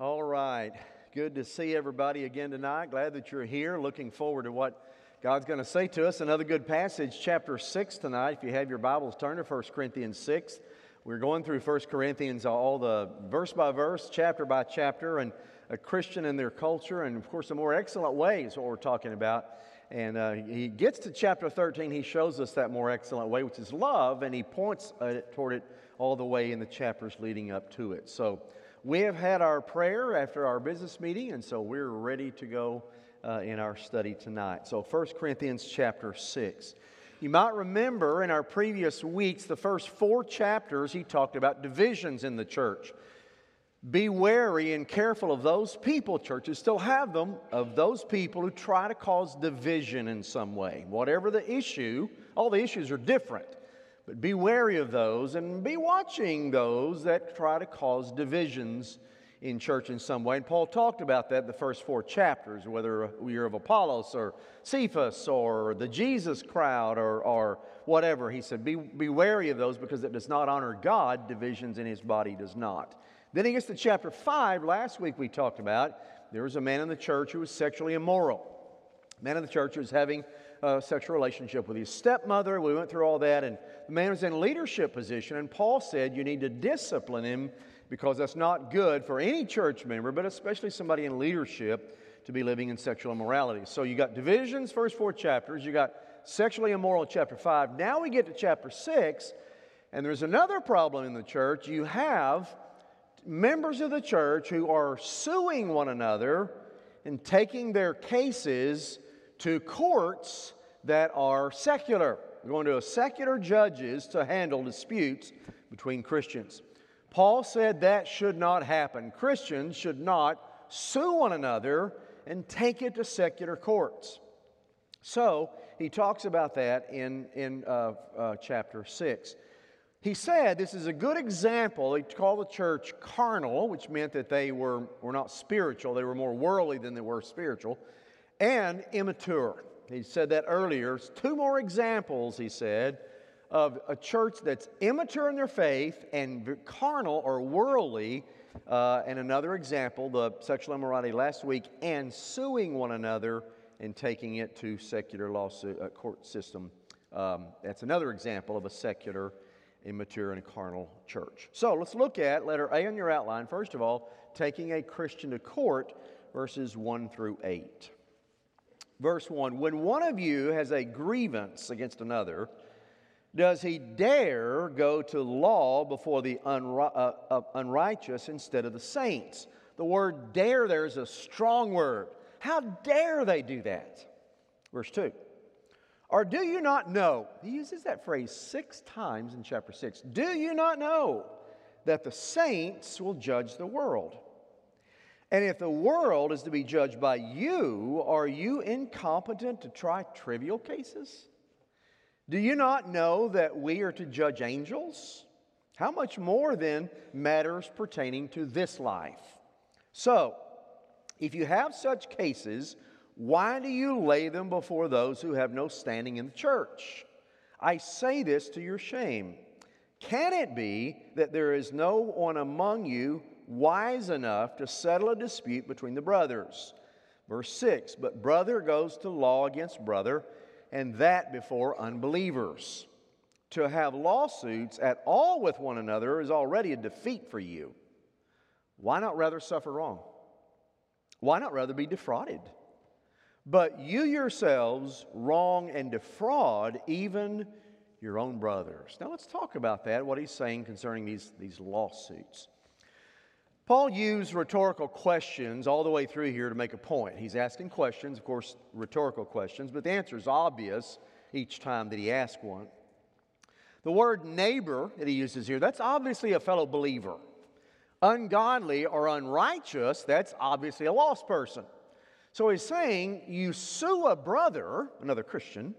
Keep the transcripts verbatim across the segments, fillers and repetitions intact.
All right. Good to see everybody again tonight. Glad that you're here. Looking forward to what God's going to say to us. Another good passage, chapter six tonight. If you have your Bibles, turn to First Corinthians six. We're going through First Corinthians, all the verse by verse, chapter by chapter, and a Christian and their culture, and of course, the more excellent way is what we're talking about. And uh, he gets to chapter thirteen, he shows us that more excellent way, which is love, and he points uh, toward it all the way in the chapters leading up to it. So we have had our prayer after our business meeting, and so we're ready to go uh, in our study tonight. So First Corinthians chapter six. You might remember in our previous weeks, the first four chapters, he talked about divisions in the church. Be wary and careful of those people, churches still have them, of those people who try to cause division in some way. Whatever the issue, all the issues are different. But be wary of those and be watching those that try to cause divisions in church in some way. And Paul talked about that in the first four chapters, whether you're of Apollos or Cephas or the Jesus crowd or, or whatever. He said, be, be wary of those because it does not honor God. Divisions in his body does not. Then he gets to chapter five. Last week we talked about there was a man in the church who was sexually immoral. A man in the church who was having a sexual relationship with his stepmother. We went through all that, and the man was in a leadership position, and Paul said you need to discipline him because that's not good for any church member, but especially somebody in leadership to be living in sexual immorality. So you got divisions, first four chapters. You got sexually immoral, chapter five. Now we get to chapter six, and there's another problem in the church. You have members of the church who are suing one another and taking their cases to courts that are secular. They're going to a secular judges to handle disputes between Christians. Paul said that should not happen. Christians should not sue one another and take it to secular courts. So he talks about that in, in uh, uh, chapter six. He said this is a good example. He called the church carnal, which meant that they were, were not spiritual. They were more worldly than they were spiritual, and immature. He said that earlier. Two more examples, he said, of a church that's immature in their faith and carnal or worldly, uh, and another example, the sexual immorality last week, and suing one another and taking it to secular lawsuit uh, court system. Um, that's another example of a secular, immature, and carnal church. So let's look at letter A on your outline. First of all, taking a Christian to court, verses one through eight. Verse one, when one of you has a grievance against another, does he dare go to law before the unri- uh, uh, unrighteous instead of the saints? The word dare there is a strong word. How dare they do that? Verse two, or do you not know? He uses that phrase six times in chapter six. Do you not know that the saints will judge the world? And if the world is to be judged by you, are you incompetent to try trivial cases? Do you not know that we are to judge angels? How much more then matters pertaining to this life? So, if you have such cases, why do you lay them before those who have no standing in the church? I say this to your shame. Can it be that there is no one among you wise enough to settle a dispute between the brothers? Verse six, but brother goes to law against brother, and that before unbelievers. To have lawsuits at all with one another is already a defeat for you. Why not rather suffer wrong? Why not rather be defrauded? But you yourselves wrong and defraud even your own brothers. Now let's talk about that, what he's saying concerning these, these lawsuits. Paul used rhetorical questions all the way through here to make a point. He's asking questions, of course, rhetorical questions, but the answer is obvious each time that he asks one. The word neighbor that he uses here, that's obviously a fellow believer. Ungodly or unrighteous, that's obviously a lost person. So he's saying you sue a brother, another Christian,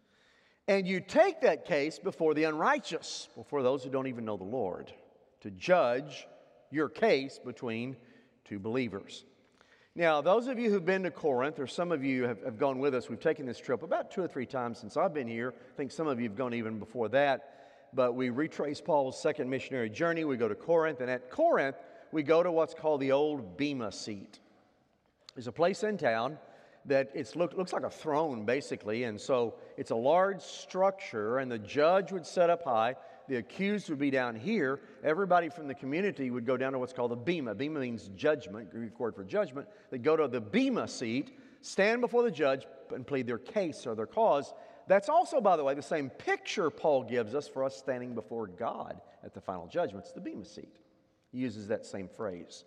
and you take that case before the unrighteous, before those who don't even know the Lord, to judge your case between two believers. Now, those of you who've been to Corinth, or some of you have, have gone with us, we've taken this trip about two or three times since I've been here. I think some of you have gone even before that. But we retrace Paul's second missionary journey. We go to Corinth, and at Corinth, we go to what's called the old Bema seat. There's a place in town that it's look, looks like a throne, basically, and so it's a large structure, and the judge would sit up high, the accused would be down here, everybody from the community would go down to what's called the Bema. Bema means judgment, Greek word for judgment. They'd go to the Bema seat, stand before the judge, and plead their case or their cause. That's also, by the way, the same picture Paul gives us for us standing before God at the final judgment. It's the Bema seat. He uses that same phrase.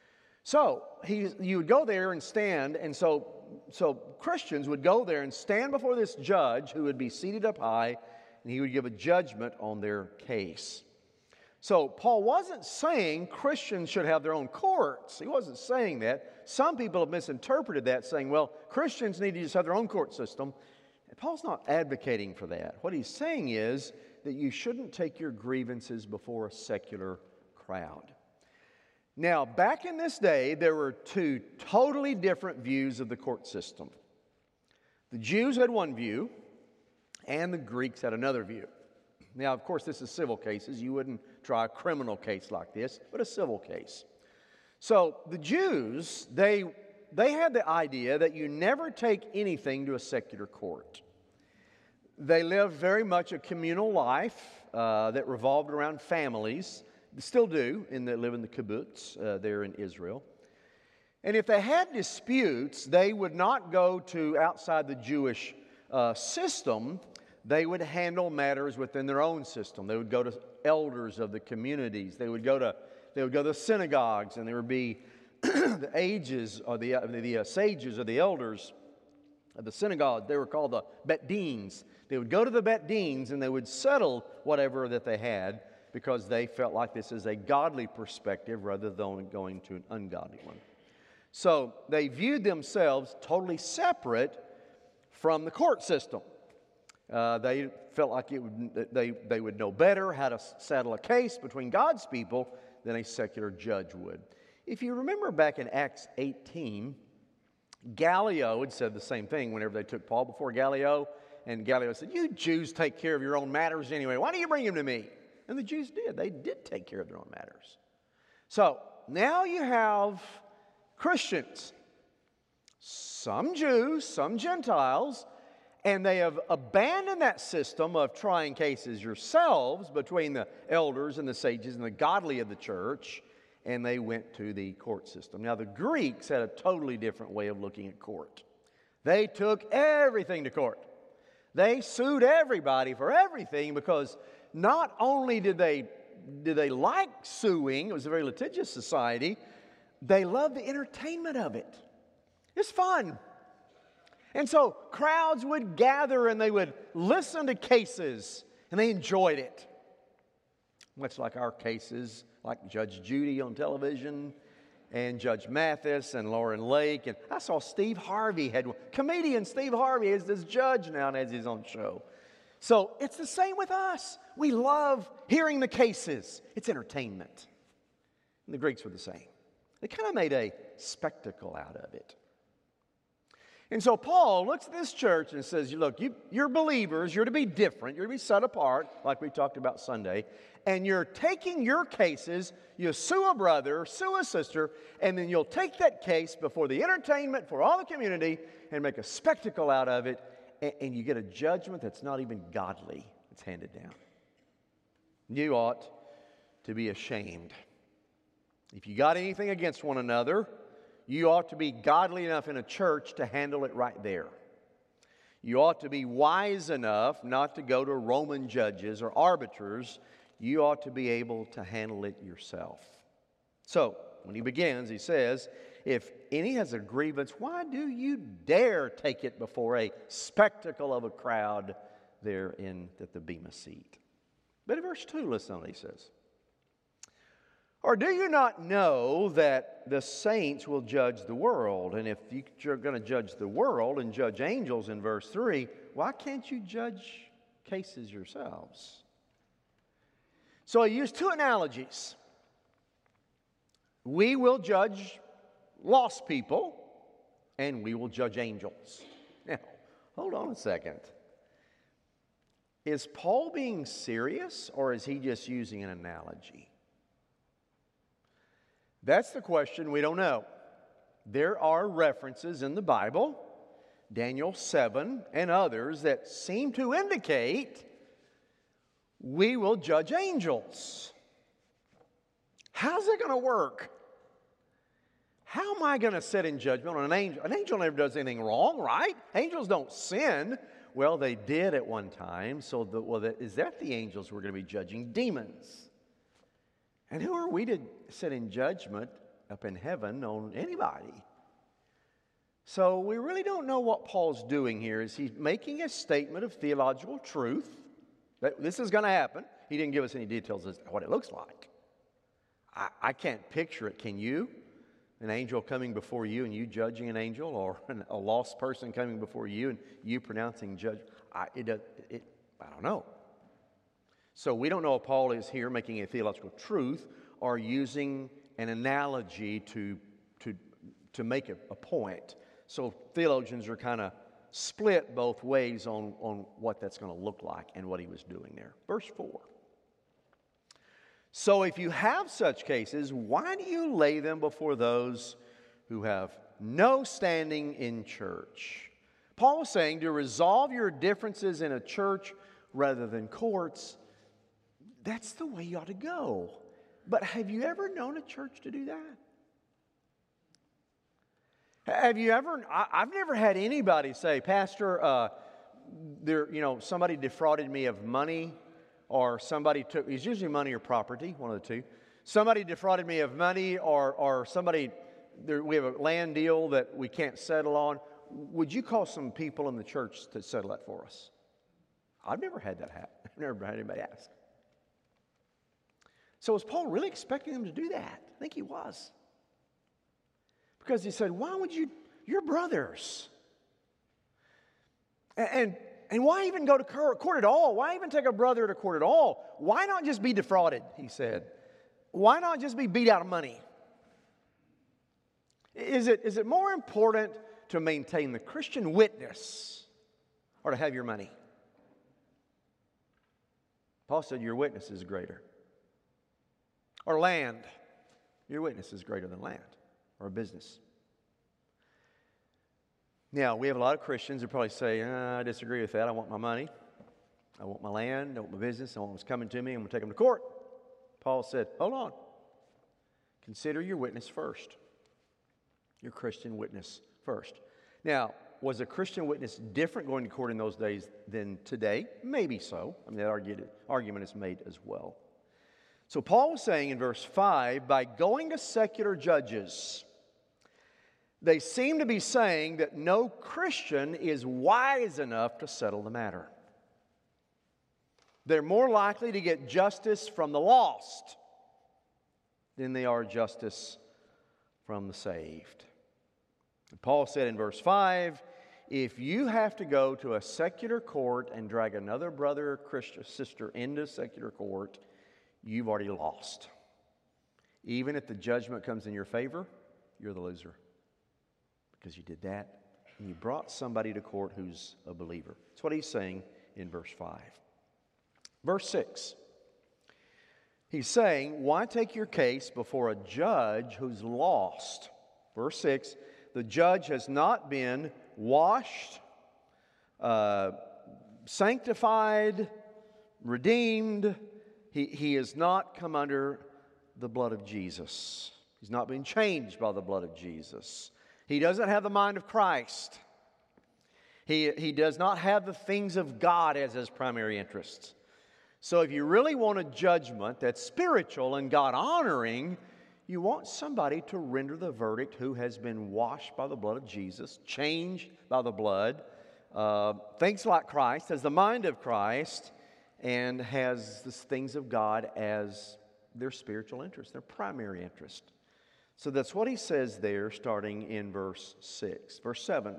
So he, you would go there and stand, and so, so Christians would go there and stand before this judge who would be seated up high, and he would give a judgment on their case. So Paul wasn't saying Christians should have their own courts. He wasn't saying that. Some people have misinterpreted that, saying, well, Christians need to just have their own court system. And Paul's not advocating for that. What he's saying is that you shouldn't take your grievances before a secular crowd. Now, back in this day, there were two totally different views of the court system. The Jews had one view, and the Greeks had another view. Now, of course, this is civil cases. You wouldn't try a criminal case like this, but a civil case. So the Jews, they, they had the idea that you never take anything to a secular court. They lived very much a communal life uh, that revolved around families. They still do, and they live in the kibbutz uh, there in Israel. And if they had disputes, they would not go to outside the Jewish uh, system. They would handle matters within their own system. They would go to elders of the communities. They would go to they would go to synagogues, and there would be the ages or the uh, the uh, sages or the elders of the synagogue. They were called the Bet Dins. They would go to the Bet Dins, and they would settle whatever that they had, because they felt like this is a godly perspective rather than going to an ungodly one. So they viewed themselves totally separate from the court system. Uh, they felt like it would, they, they would know better how to settle a case between God's people than a secular judge would. If you remember back in Acts eighteen, Gallio had said the same thing whenever they took Paul before Gallio, and Gallio said, "You Jews take care of your own matters anyway. Why don't you bring him to me?" And the Jews did. They did take care of their own matters. So now you have Christians, some Jews, some Gentiles, and they have abandoned that system of trying cases yourselves between the elders and the sages and the godly of the church, and they went to the court system. Now the Greeks had a totally different way of looking at court. They took everything to court. They sued everybody for everything, because not only did they, did they like suing, it was a very litigious society, they loved the entertainment of it. It's fun. And so crowds would gather and they would listen to cases, and they enjoyed it. Much like our cases, like Judge Judy on television, and Judge Mathis and Lauren Lake. And I saw Steve Harvey had one. Comedian Steve Harvey is this judge now and has his own show. So it's the same with us. We love hearing the cases. It's entertainment. And the Greeks were the same. They kind of made a spectacle out of it. And so Paul looks at this church and says, look, you, you're believers. You're to be different. You're to be set apart, like we talked about Sunday. And you're taking your cases. You sue a brother, sue a sister, and then you'll take that case before the entertainment, for all the community, and make a spectacle out of it. And, and you get a judgment that's not even godly. It's handed down. You ought to be ashamed. If you got anything against one another, you ought to be godly enough in a church to handle it right there. You ought to be wise enough not to go to Roman judges or arbiters. You ought to be able to handle it yourself. So, when he begins, he says, if any has a grievance, why do you dare take it before a spectacle of a crowd there in at the Bema seat? But in verse two, listen to what he says. Or do you not know that the saints will judge the world? And if you're going to judge the world and judge angels in verse three, why can't you judge cases yourselves? So I used two analogies. We will judge lost people, and we will judge angels. Now, hold on a second. Is Paul being serious, or is he just using an analogy? That's the question we don't know. There are references in the Bible, Daniel seven and others, that seem to indicate we will judge angels. How's it going to work? How am I going to sit in judgment on an angel? An angel never does anything wrong, right? Angels don't sin. Well, they did at one time. So, the, well, the, is that the angels we're going to be judging? Demons. And who are we to sit in judgment up in heaven on anybody? So we really don't know what Paul's doing here. Is he making a statement of theological truth that this is going to happen? He didn't give us any details as to what it looks like. I, I can't picture it. Can you? An angel coming before you and you judging an angel, or an, a lost person coming before you and you pronouncing judgment? I, it, it, I don't know. So we don't know if Paul is here making a theological truth or using an analogy to, to, to make a, a point. So theologians are kind of split both ways on, on what that's going to look like and what he was doing there. Verse four. So if you have such cases, why do you lay them before those who have no standing in church? Paul is saying to resolve your differences in a church rather than courts, that's the way you ought to go. But have you ever known a church to do that? Have you ever, I, I've never had anybody say, Pastor, uh, there, you know, somebody defrauded me of money, or somebody took, it's usually money or property, one of the two. Somebody defrauded me of money, or, or somebody, there, we have a land deal that we can't settle on. Would you call some people in the church to settle that for us? I've never had that happen. I've never had anybody ask. So was Paul really expecting them to do that? I think he was. Because he said, why would you, you're brothers. And, and, and why even go to court at all? Why even take a brother to court at all? Why not just be defrauded, he said. Why not just be beat out of money? Is it, is it more important to maintain the Christian witness or to have your money? Paul said your witness is greater. Or land. Your witness is greater than land or a business. Now, we have a lot of Christians who probably say, uh, I disagree with that. I want my money. I want my land. I want my business. I want what's coming to me. I'm going to take them to court. Paul said, hold on. Consider your witness first. Your Christian witness first. Now, was a Christian witness different going to court in those days than today? Maybe so. I mean, that argument, argument is made as well. So Paul was saying in verse five, by going to secular judges, they seem to be saying that no Christian is wise enough to settle the matter. They're more likely to get justice from the lost than they are justice from the saved. And Paul said in verse five, if you have to go to a secular court and drag another brother or Christian sister into secular court, you've already lost. Even if the judgment comes in your favor, you're the loser. Because you did that, and you brought somebody to court who's a believer. That's what he's saying in verse five. Verse six. He's saying, why take your case before a judge who's lost? Verse six, the judge has not been washed, uh, sanctified, redeemed. He, he has not come under the blood of Jesus. He's not been changed by the blood of Jesus. He doesn't have the mind of Christ. He, he does not have the things of God as his primary interests. So if you really want a judgment that's spiritual and God-honoring, you want somebody to render the verdict who has been washed by the blood of Jesus, changed by the blood, uh, thinks like Christ, has the mind of Christ, and has the things of God as their spiritual interest, their primary interest. So that's what he says there, starting in verse six. Verse seven.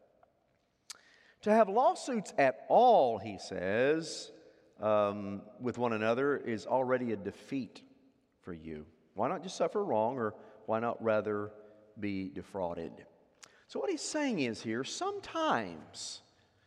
To have lawsuits at all, he says, um, with one another is already a defeat for you. Why not just suffer wrong, or why not rather be defrauded? So what he's saying is here, sometimes,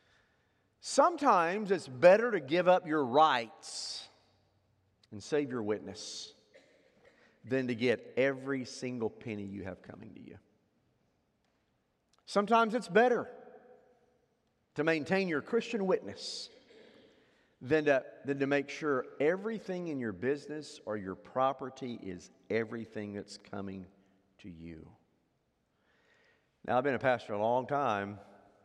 sometimes it's better to give up your rights and save your witness. than to get every single penny you have coming to you. Sometimes it's better to maintain your Christian witness than to, than to make sure everything in your business or your property is everything that's coming to you. Now, I've been a pastor a long time,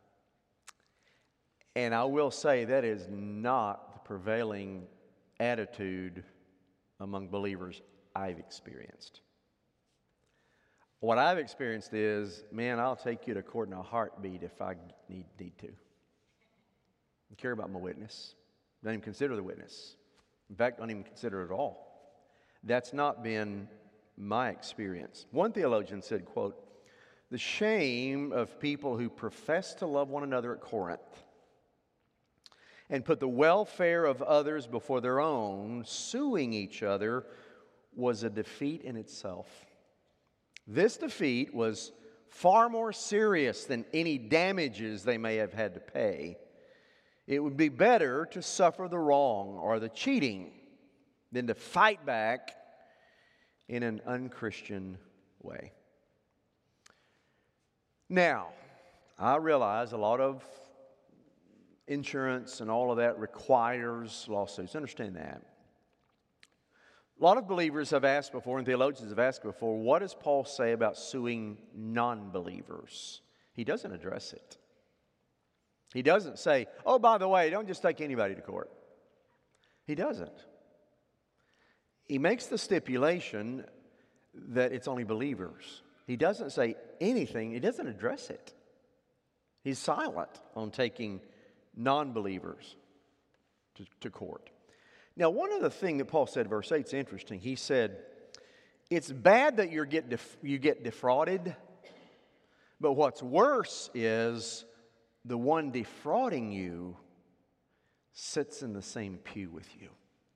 and I will say that is not the prevailing attitude among believers I've experienced. What I've experienced is, man, I'll take you to court in a heartbeat if I need, need to. I care about my witness. Don't even consider the witness. In fact, don't even consider it at all. That's not been my experience. One theologian said, quote, "The shame of people who profess to love one another at Corinth and put the welfare of others before their own, suing each other, was a defeat in itself. This defeat was far more serious than any damages they may have had to pay. It would be better to suffer the wrong or the cheating than to fight back in an unchristian way." Now, I realize a lot of insurance and all of that requires lawsuits. Understand that. A lot of believers have asked before, and theologians have asked before, what does Paul say about suing non-believers? He doesn't address it. He doesn't say, oh, by the way, don't just take anybody to court. He doesn't. He makes the stipulation that it's only believers. He doesn't say anything. He doesn't address it. He's silent on taking non-believers to, to court. Now, one other thing that Paul said, verse eight, is interesting. He said, it's bad that you get def- you get defrauded, but what's worse is the one defrauding you sits in the same pew with you,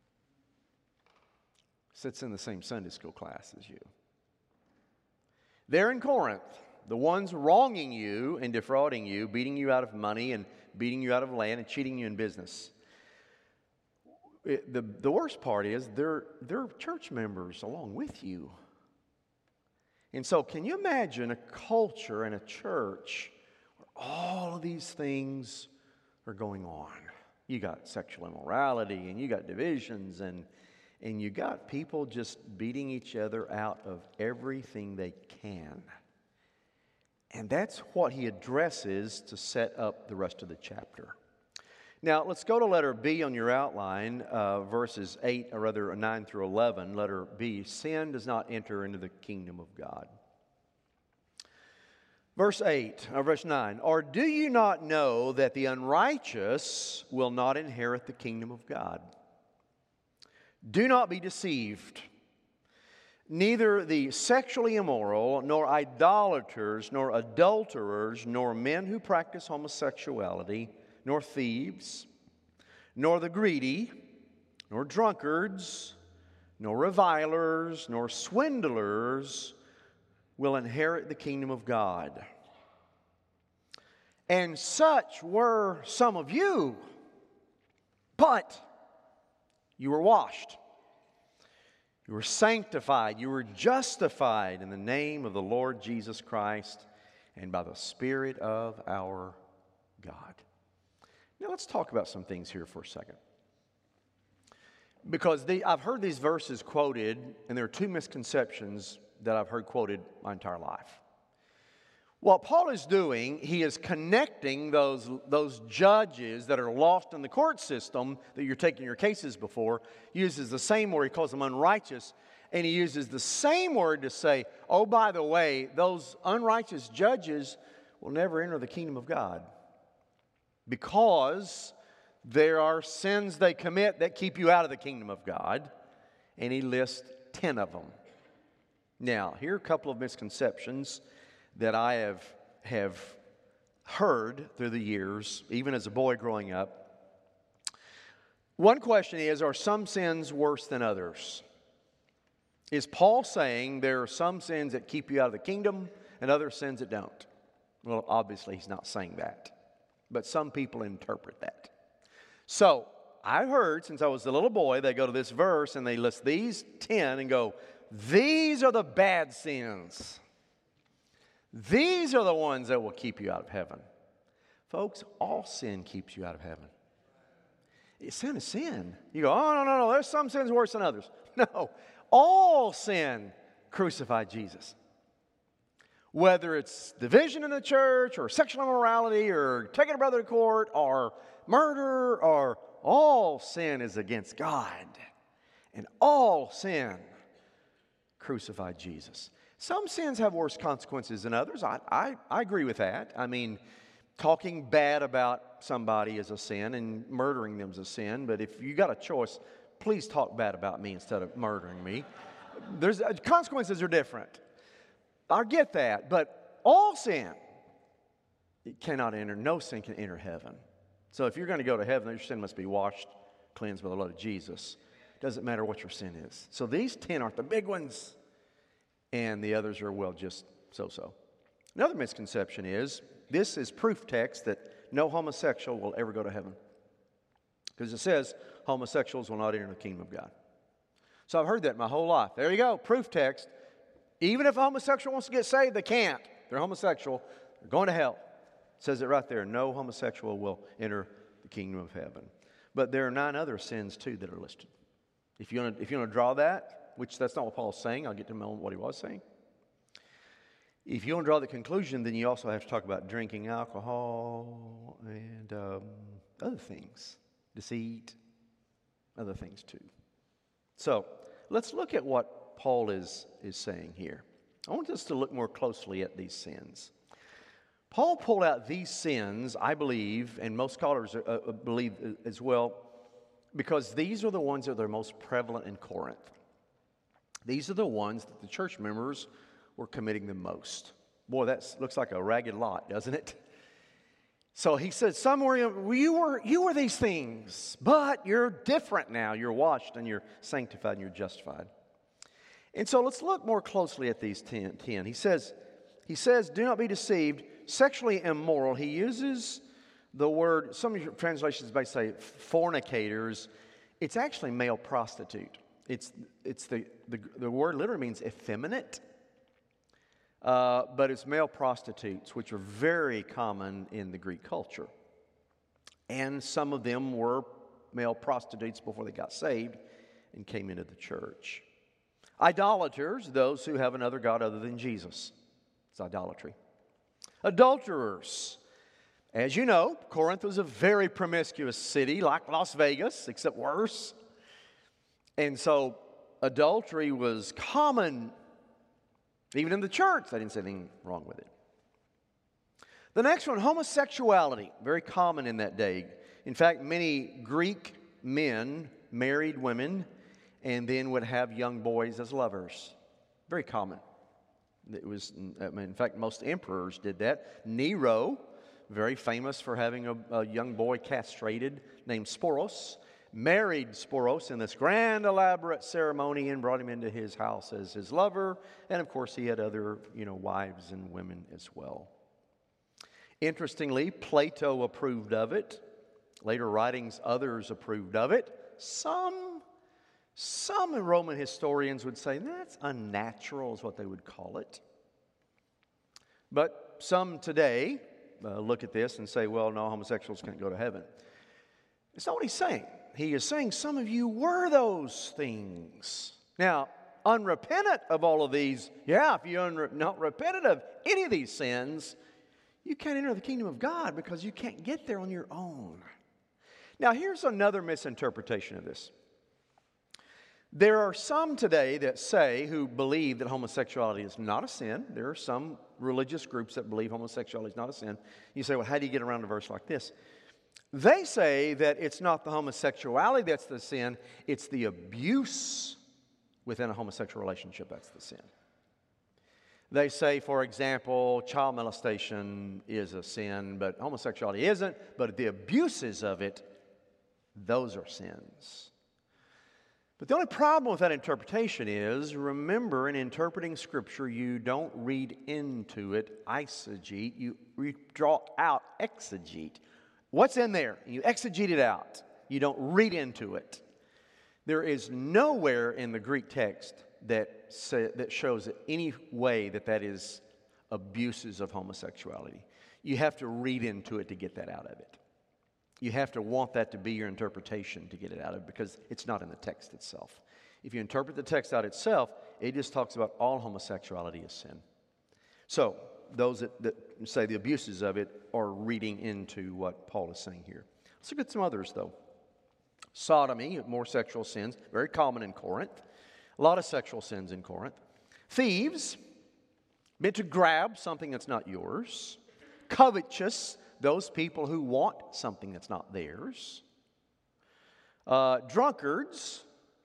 sits in the same Sunday school class as you. There in Corinth, the ones wronging you and defrauding you, beating you out of money and beating you out of land and cheating you in business. It, the, the worst part is they're, they're church members along with you. And so can you imagine a culture and a church where all of these things are going on? You got sexual immorality and you got divisions and, and you got people just beating each other out of everything they can. And that's what he addresses to set up the rest of the chapter. Now, let's go to letter B on your outline, uh, verses eight, or rather nine through eleven. Letter B, sin does not enter into the kingdom of God. Verse eight, or verse nine, or do you not know that the unrighteous will not inherit the kingdom of God? Do not be deceived. Neither the sexually immoral, nor idolaters, nor adulterers, nor men who practice homosexuality, nor thieves, nor the greedy, nor drunkards, nor revilers, nor swindlers will inherit the kingdom of God. And such were some of you, but you were washed. You were sanctified, you were justified in the name of the Lord Jesus Christ and by the Spirit of our God. Now let's talk about some things here for a second. Because the, I've heard these verses quoted, and there are two misconceptions that I've heard quoted my entire life. What Paul is doing, he is connecting those, those judges that are lost in the court system that you're taking your cases before. He uses the same word, he calls them unrighteous, and he uses the same word to say, oh, by the way, those unrighteous judges will never enter the kingdom of God because there are sins they commit that keep you out of the kingdom of God, and he lists ten of them. Now, here are a couple of misconceptions that I have, have heard through the years, even as a boy growing up. One question is, are some sins worse than others? Is Paul saying there are some sins that keep you out of the kingdom and other sins that don't? Well, obviously he's not saying that, but some people interpret that. So, I heard since I was a little boy, they go to this verse and they list these ten and go, these are the bad sins. These are the ones that will keep you out of heaven. Folks, all sin keeps you out of heaven. Sin is sin. You go, oh, no, no, no, there's some sins worse than others. No, all sin crucified Jesus. Whether it's division in the church or sexual immorality or taking a brother to court or murder, or all sin is against God. And all sin crucified Jesus. Some sins have worse consequences than others. I, I, I agree with that. I mean, talking bad about somebody is a sin and murdering them is a sin. But if you got a choice, please talk bad about me instead of murdering me. There's uh, consequences are different. I get that. But all sin, it cannot enter. No sin can enter heaven. So if you're going to go to heaven, your sin must be washed, cleansed by the blood of Jesus. It doesn't matter what your sin is. So these ten aren't the big ones. And the others are, well, just so-so. Another misconception is, this is proof text that no homosexual will ever go to heaven. Because it says, homosexuals will not enter the kingdom of God. So I've heard that my whole life. There you go, proof text. Even if a homosexual wants to get saved, they can't. They're homosexual. They're going to hell. It says it right there. No homosexual will enter the kingdom of heaven. But there are nine other sins, too, that are listed. If you want to, if you want to draw that, which that's not what Paul's saying. I'll get to know what he was saying. If you want to draw the conclusion, then you also have to talk about drinking alcohol and um, other things. Deceit, other things too. So, let's look at what Paul is, is saying here. I want us to look more closely at these sins. Paul pulled out these sins, I believe, and most scholars uh, believe as well, because these are the ones that are most prevalent in Corinth. These are the ones that the church members were committing the most. Boy, that looks like a ragged lot, doesn't it? So he said, somewhere well, you were you were these things, but you're different now. You're washed and you're sanctified and you're justified. And so let's look more closely at these ten. ten. He says, he says, do not be deceived, sexually immoral. He uses the word, some of your translations may say fornicators. It's actually male prostitute. It's it's the, the, the word literally means effeminate, uh, but it's male prostitutes, which are very common in the Greek culture. And some of them were male prostitutes before they got saved and came into the church. Idolaters, those who have another god other than Jesus. It's idolatry. Adulterers. As you know, Corinth was a very promiscuous city, like Las Vegas, except worse. And so adultery was common. Even in the church, they didn't say anything wrong with it. The next one, homosexuality, very common in that day. In fact, many Greek men married women and then would have young boys as lovers. Very common. It was, I mean, in fact, most emperors did that. Nero, very famous for having a, a young boy castrated named Sporos, married Sporos in this grand, elaborate ceremony and brought him into his house as his lover. And, of course, he had other, you know, wives and women as well. Interestingly, Plato approved of it. Later writings, others approved of it. Some, some Roman historians would say that's unnatural is what they would call it. But some today uh, look at this and say, well, no, homosexuals can't go to heaven. It's not what he's saying. He is saying some of you were those things. Now, unrepentant of all of these, yeah, if you're unre- not repentant of any of these sins, you can't enter the kingdom of God because you can't get there on your own. Now, here's another misinterpretation of this. There are some today that say, who believe that homosexuality is not a sin. There are some religious groups that believe homosexuality is not a sin. You say, well, how do you get around a verse like this? They say that it's not the homosexuality that's the sin, it's the abuse within a homosexual relationship that's the sin. They say, for example, child molestation is a sin, but homosexuality isn't, but the abuses of it, those are sins. But the only problem with that interpretation is, remember, in interpreting Scripture, you don't read into it, eisegete, you draw out exegete. What's in there? You exegete it out. You don't read into it. There is nowhere in the Greek text that say, that shows that any way that that is abuses of homosexuality. You have to read into it to get that out of it. You have to want that to be your interpretation to get it out of it, because it's not in the text itself. If you interpret the text out itself, it just talks about all homosexuality as sin. So those that, that say the abuses of it are reading into what Paul is saying here. Let's look at some others, though. Sodomy, more sexual sins, very common in Corinth. A lot of sexual sins in Corinth. Thieves, meant to grab something that's not yours. Covetous, those people who want something that's not theirs. Uh, drunkards.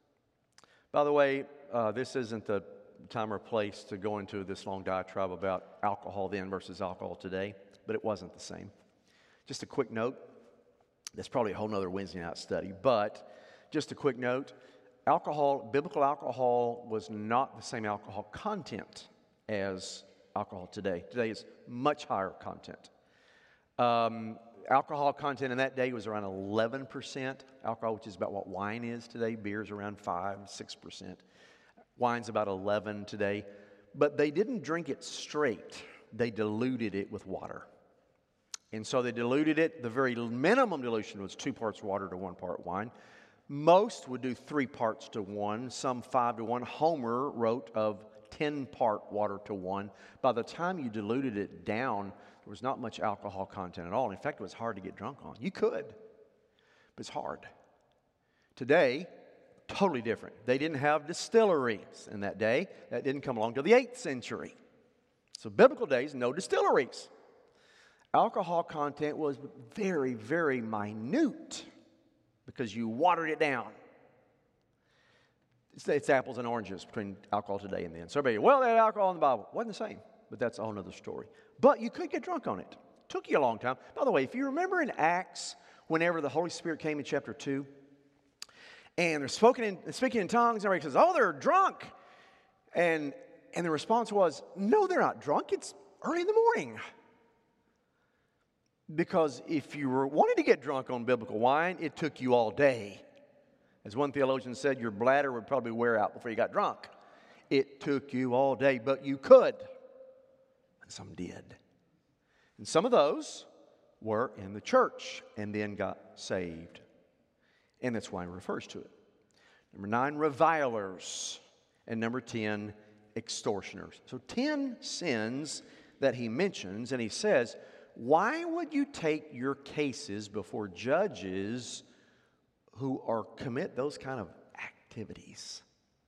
By the way, uh, this isn't the time or place to go into this long diatribe about alcohol then versus alcohol today, but it wasn't the same. Just a quick note. That's probably a whole nother Wednesday night study, but just a quick note. Alcohol, biblical alcohol was not the same alcohol content as alcohol today. Today is much higher content. Um, alcohol content in that day was around eleven percent alcohol, which is about what wine is today. Beer's around five, six percent. Wine's about eleven today. But they didn't drink it straight. They diluted it with water. And so they diluted it. The very minimum dilution was two parts water to one part wine. Most would do three parts to one, some five to one. Homer wrote of ten part water to one. By the time you diluted it down, there was not much alcohol content at all. In fact, it was hard to get drunk on. You could, but it's hard. Today, totally different. They didn't have distilleries in that day. That didn't come along till the eighth century. So biblical days, no distilleries. Alcohol content was very, very minute because you watered it down. It's, it's apples and oranges between alcohol today and then. So everybody, well, they had alcohol in the Bible. Wasn't the same, but that's a whole other story. But you could get drunk on it. Took you a long time. By the way, if you remember in Acts, whenever the Holy Spirit came in chapter two, and they're speaking in, speaking in tongues, and everybody says, oh, they're drunk. And, and the response was, no, they're not drunk. It's early in the morning. Because if you were wanted to get drunk on biblical wine, it took you all day. As one theologian said, your bladder would probably wear out before you got drunk. It took you all day, but you could. And some did. And some of those were in the church and then got saved. And that's why he refers to it. Number nine, revilers. And number ten, extortioners. So ten sins that he mentions, and he says, why would you take your cases before judges who are commit those kind of activities?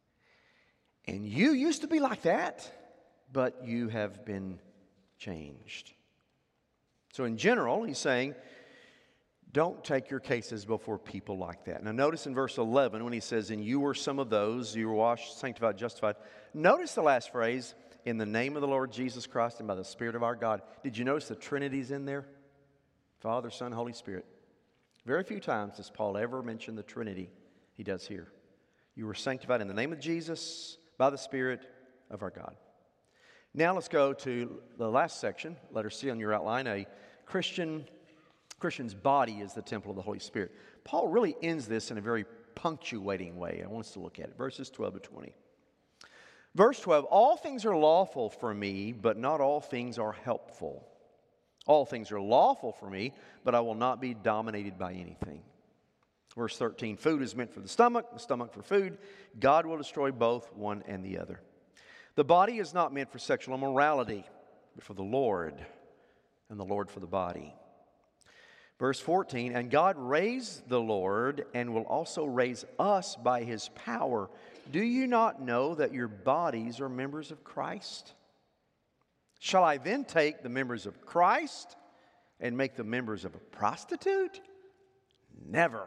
And you used to be like that, but you have been changed. So in general, he's saying, don't take your cases before people like that. Now notice in verse eleven when he says, and you were some of those, you were washed, sanctified, justified. Notice the last phrase, in the name of the Lord Jesus Christ and by the Spirit of our God. Did you notice the Trinity's in there? Father, Son, Holy Spirit. Very few times does Paul ever mention the Trinity. He does here. You were sanctified in the name of Jesus by the Spirit of our God. Now let's go to the last section, letter C on your outline. A Christian, Christian's body is the temple of the Holy Spirit. Paul really ends this in a very punctuating way. I want us to look at it. Verses twelve to twenty. Verse twelve, all things are lawful for me, but not all things are helpful. All things are lawful for me, but I will not be dominated by anything. Verse thirteen, food is meant for the stomach, the stomach for food. God will destroy both one and the other. The body is not meant for sexual immorality, but for the Lord, and the Lord for the body. Verse fourteen, and God raised the Lord and will also raise us by His power. Do you not know that your bodies are members of Christ? Shall I then take the members of Christ and make them members of a prostitute? Never.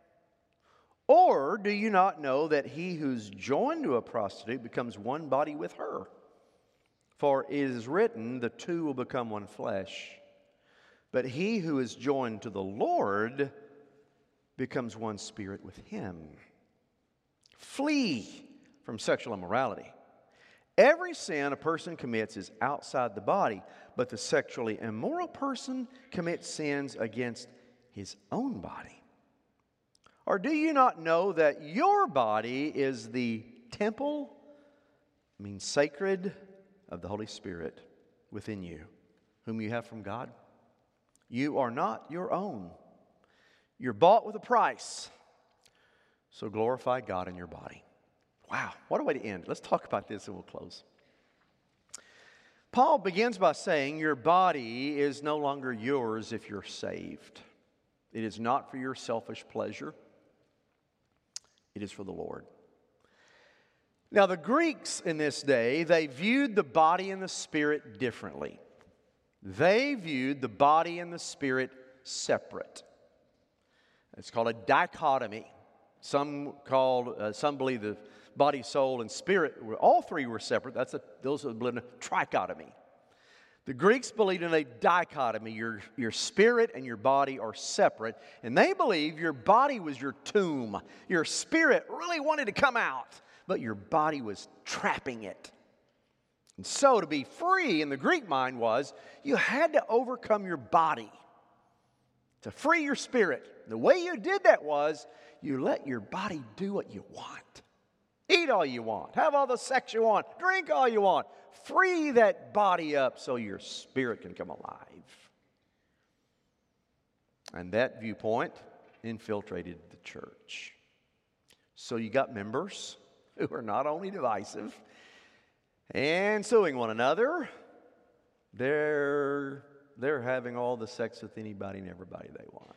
Or do you not know that he who's joined to a prostitute becomes one body with her? For it is written, the two will become one flesh. But he who is joined to the Lord becomes one spirit with Him. Flee from sexual immorality. Every sin a person commits is outside the body, but the sexually immoral person commits sins against his own body. Or do you not know that your body is the temple means sacred of the Holy Spirit within you, whom you have from God. You are not your own. You're bought with a price. So glorify God in your body. Wow, what a way to end. Let's talk about this and we'll close. Paul begins by saying your body is no longer yours if you're saved. It is not for your selfish pleasure. It is for the Lord. Now, the Greeks in this day, they viewed the body and the spirit differently. They viewed the body and the spirit separate. It's called a dichotomy. Some called, uh, some believe the body, soul, and spirit, were, all three were separate. That's a, those are the trichotomy. The Greeks believed in a dichotomy. Your, your spirit and your body are separate. And they believed your body was your tomb. Your spirit really wanted to come out, but your body was trapping it. And so to be free in the Greek mind was you had to overcome your body to free your spirit. The way you did that was you let your body do what you want. Eat all you want. Have all the sex you want. Drink all you want. Free that body up so your spirit can come alive. And that viewpoint infiltrated the church. So you got members who are not only divisive and suing one another, they're, they're having all the sex with anybody and everybody they want.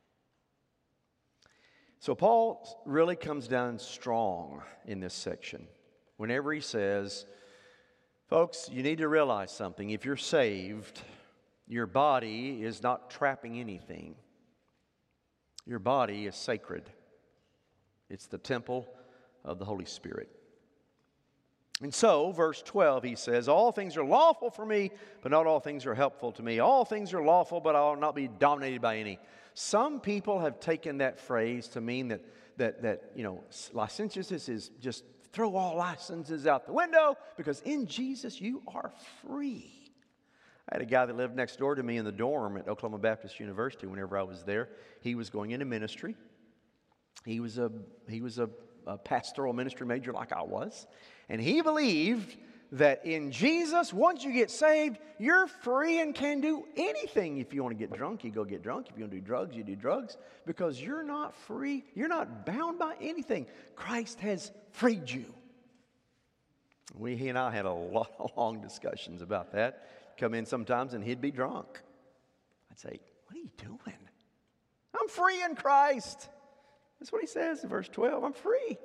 So Paul really comes down strong in this section whenever he says, folks, you need to realize something. If you're saved, your body is not trapping anything. Your body is sacred. It's the temple of the Holy Spirit. And so, verse twelve, he says, all things are lawful for me, but not all things are helpful to me. All things are lawful, but I will not be dominated by any. Some people have taken that phrase to mean that, that, that you know, licentiousness is just throw all licenses out the window because in Jesus you are free. I had a guy that lived next door to me in the dorm at Oklahoma Baptist University whenever I was there. He was going into ministry. He was a, he was a, a pastoral ministry major like I was. And he believed that in Jesus, once you get saved, you're free and can do anything. If you want to get drunk, you go get drunk. If you want to do drugs, you do drugs. Because you're not free. You're not bound by anything. Christ has freed you. We, he and I had a lot of long discussions about that. Come in sometimes and he'd be drunk. I'd say, what are you doing? I'm free in Christ. That's what he says in verse twelve. I'm free.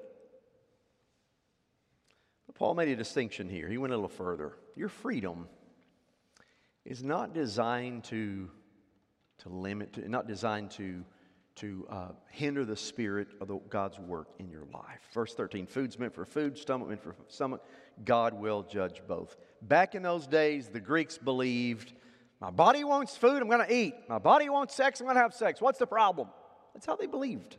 But Paul made a distinction here. He went a little further. Your freedom is not designed to, to limit, to, not designed to, to uh, hinder the spirit of the, God's work in your life. Verse thirteen, food's meant for food, stomach meant for stomach. God will judge both. Back in those days, the Greeks believed, my body wants food, I'm going to eat. My body wants sex, I'm going to have sex. What's the problem? That's how they believed.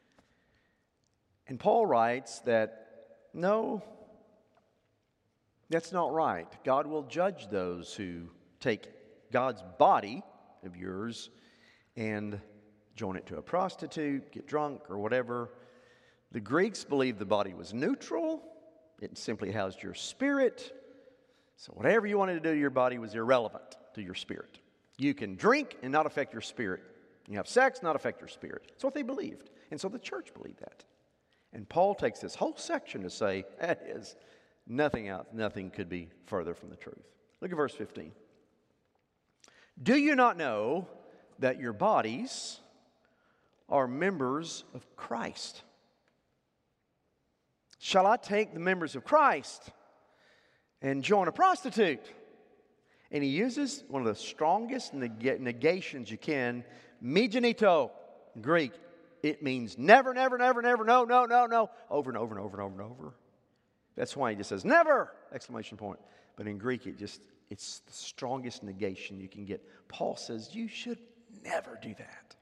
And Paul writes that, no, that's not right. God will judge those who take God's body of yours and join it to a prostitute, get drunk, or whatever. The Greeks believed the body was neutral. It simply housed your spirit. So whatever you wanted to do to your body was irrelevant to your spirit. You can drink and not affect your spirit. You have sex, not affect your spirit. That's what they believed. And so the church believed that. And Paul takes this whole section to say, that is nothing else, nothing could be further from the truth. Look at verse fifteen. Do you not know that your bodies are members of Christ? Shall I take the members of Christ and join a prostitute? And he uses one of the strongest neg- negations you can, me genito, Greek. It means never, never, never, never, no, no, no, no, over and over and over and over and over. That's why he just says never, exclamation point. But in Greek, it just, it's the strongest negation you can get. Paul says you should never do that.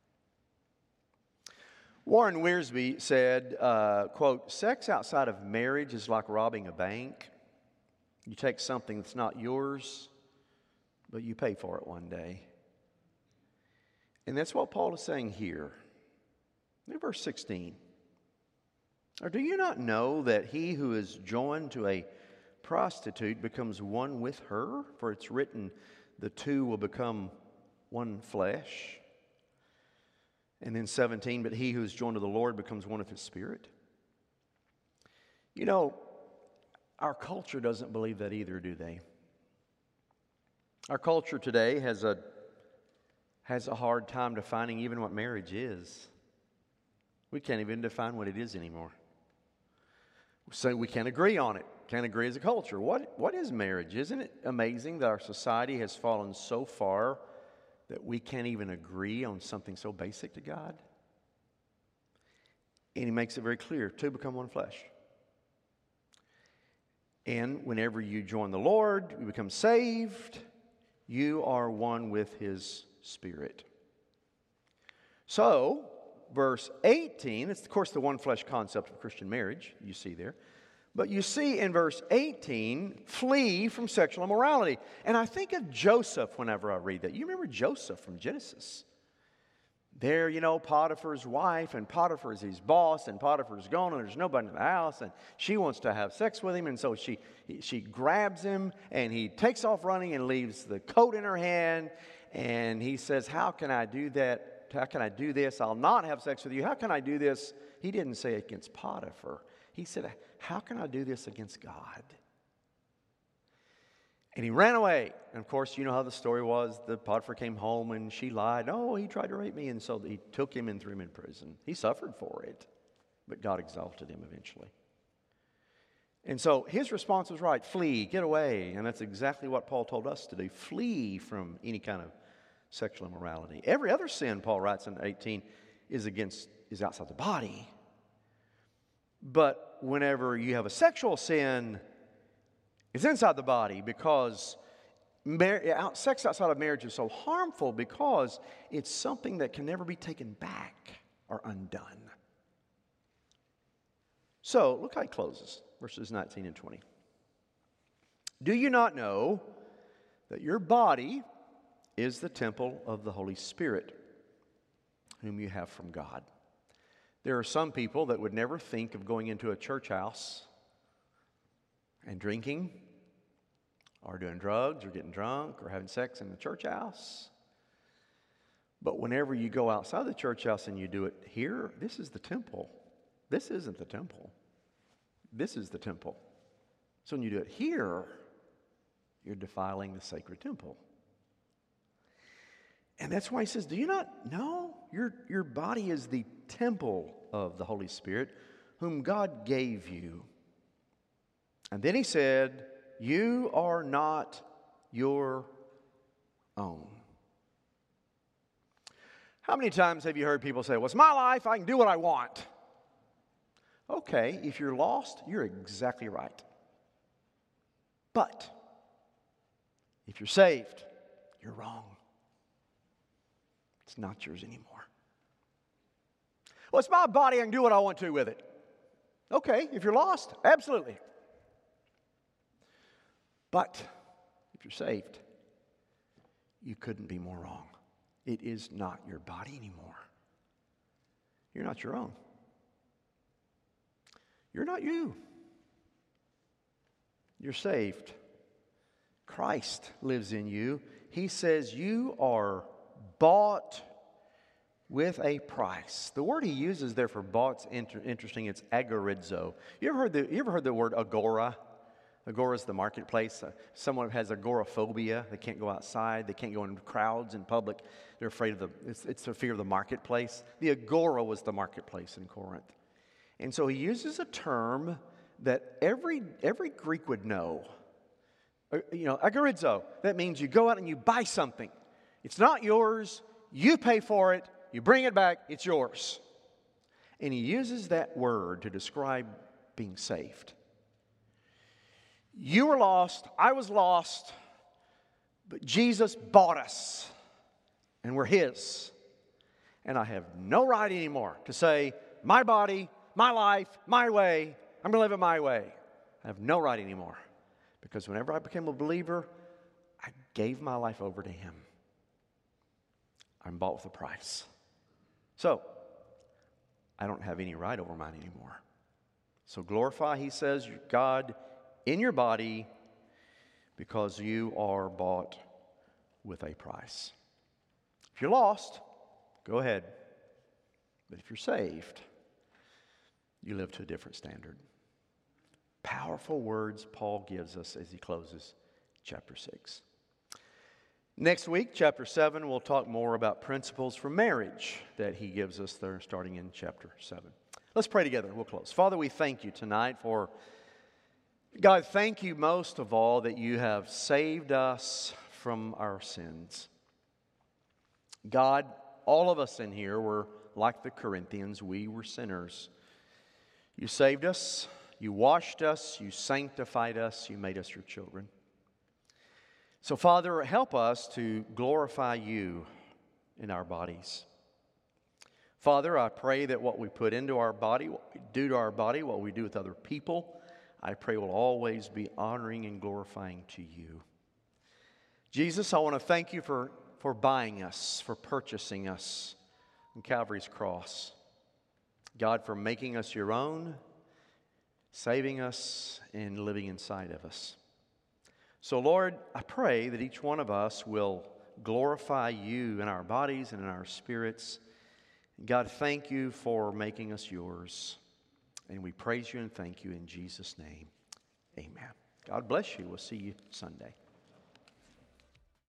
Warren Wiersbe said, uh, quote, sex outside of marriage is like robbing a bank. You take something that's not yours, but you pay for it one day. And that's what Paul is saying here. In verse sixteen. Or do you not know that he who is joined to a prostitute becomes one with her, for it's written, the two will become one flesh. And then seventeen, but he who is joined to the Lord becomes one with his spirit. You know, our culture doesn't believe that either, do they? Our culture today has a has a hard time defining even what marriage is. We can't even define what it is anymore. So we can't agree on it. Can't agree as a culture. What what is marriage? Isn't it amazing that our society has fallen so far that we can't even agree on something so basic to God? And he makes it very clear, two become one flesh. And whenever you join the Lord, you become saved, you are one with his Spirit. So, verse eighteen, it's of course the one flesh concept of Christian marriage, you see there. But you see in verse eighteen, flee from sexual immorality. And I think of Joseph whenever I read that. You remember Joseph from Genesis? There, you know, Potiphar's wife, and Potiphar's his boss, and Potiphar's gone, and there's nobody in the house, and she wants to have sex with him, and so she she grabs him, and he takes off running and leaves the coat in her hand, and he says, how can I do that? How can I do this? I'll not have sex with you. How can I do this? He didn't say against Potiphar. He said, how can I do this against God? And he ran away. And of course, you know how the story was. The Potiphar came home and she lied. Oh, he tried to rape me. And so he took him and threw him in prison. He suffered for it. But God exalted him eventually. And so his response was right. Flee, get away. And that's exactly what Paul told us to do. Flee from any kind of sexual immorality. Every other sin, Paul writes in eighteen, is against is outside the body. But whenever you have a sexual sin, it's inside the body, because mar- sex outside of marriage is so harmful because it's something that can never be taken back or undone. So look how he closes, verses nineteen and twenty. Do you not know that your body is the temple of the Holy Spirit, whom you have from God? There are some people that would never think of going into a church house and drinking or doing drugs or getting drunk or having sex in the church house. But whenever you go outside the church house and you do it here, this is the temple. This isn't the temple. This is the temple. So when you do it here, you're defiling the sacred temple. And that's why he says, do you not know? Your, your body is the temple of the Holy Spirit, whom God gave you. And then he said, you are not your own. How many times have you heard people say, well, it's my life, I can do what I want? Okay, if you're lost, you're exactly right. But if you're saved, you're wrong. It's not yours anymore. Well, it's my body, I can do what I want to with it. Okay, if you're lost, absolutely. But if you're saved, you couldn't be more wrong. It is not your body anymore. You're not your own. You're not you. You're saved. Christ lives in you. He says you are bought with a price. The word he uses there for bought's inter- interesting. It's agorizo. You ever heard the you ever heard the word agora? Agora is the marketplace. Uh, someone has agoraphobia. They can't go outside. They can't go in crowds in public. They're afraid of the. It's, it's the fear of the marketplace. The agora was the marketplace in Corinth, and so he uses a term that every every Greek would know. Uh, you know, agorizo. That means you go out and you buy something. It's not yours. You pay for it. You bring it back. It's yours. And he uses that word to describe being saved. You were lost. I was lost. But Jesus bought us. And we're his. And I have no right anymore to say, my body, my life, my way. I'm going to live it my way. I have no right anymore. Because whenever I became a believer, I gave my life over to him. I'm bought with a price. So, I don't have any right over mine anymore. So glorify, he says, God in your body because you are bought with a price. If you're lost, go ahead. But if you're saved, you live to a different standard. Powerful words Paul gives us as he closes chapter six. Next week, chapter seven, we'll talk more about principles for marriage that he gives us there starting in chapter seven. Let's pray together. We'll close. Father, we thank you tonight for, God, thank you most of all that you have saved us from our sins. God, all of us in here were like the Corinthians. We were sinners. You saved us. You washed us. You sanctified us. You made us your children. So, Father, help us to glorify you in our bodies. Father, I pray that what we put into our body, what we do to our body, what we do with other people, I pray will always be honoring and glorifying to you. Jesus, I want to thank you for, for buying us, for purchasing us on Calvary's cross. God, for making us your own, saving us, and living inside of us. So, Lord, I pray that each one of us will glorify you in our bodies and in our spirits. God, thank you for making us yours. And we praise you and thank you in Jesus' name. Amen. God bless you. We'll see you Sunday.